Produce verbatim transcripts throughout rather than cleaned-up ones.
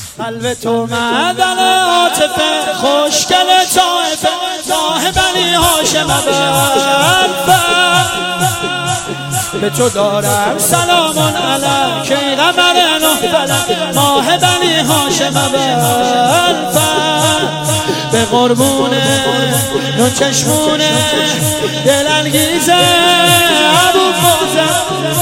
قلب تو معدن عاطفه، خوشگل طایفه، ماه بنی هاشم ابوالفضل. به تو دارم سلام علیک ای قمر نه فلک، ماه بنی هاشم ابوالفضل. به قربونه دو چشمونه دلانگیزه ابوالفضل،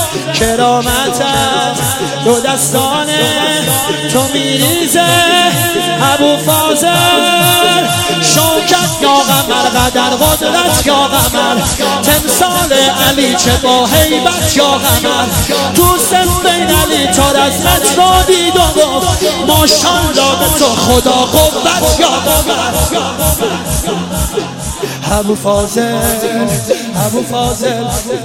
کرامتت دو دستانه تو میریزه ابوالفضل. شوکت یا قمر، قدر قدرت یا قمر، تمثال علی چه با هیبت یا قمر. تو سفین علی تا رزمت را دید و گفت ماشاءالله به تو خدا قوت یا قمر. ابوالفضل ابوالفضل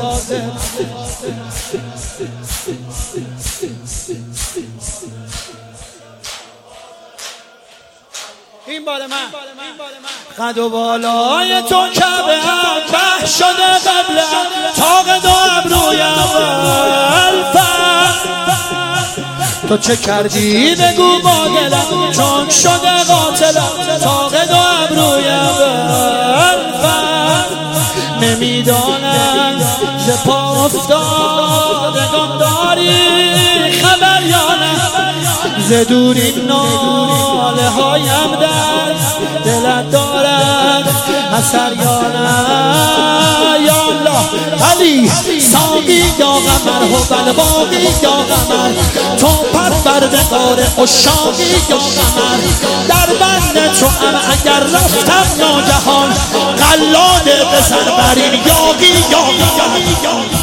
این بار من قد و بالای تو کعبه هم به شده قبل طاق دو ابروی ابوالفضل. تو چه کردی بگو با دلم، چون شده قاتلم طاق دو ابروی ابوالفضل. نمیدانم ز پا افتادگان داری خبر یا نه، ز دور این ناله هایم در دلت دارد اثر یا نه. یا الله علی ساقی یا قمر، هوال باقی یا قمر، تو پروردگار عشاقی یا قمر. در بند تو ام اگر رفتم ناگهان، قلاده بزن بر این یاقی یا قمر.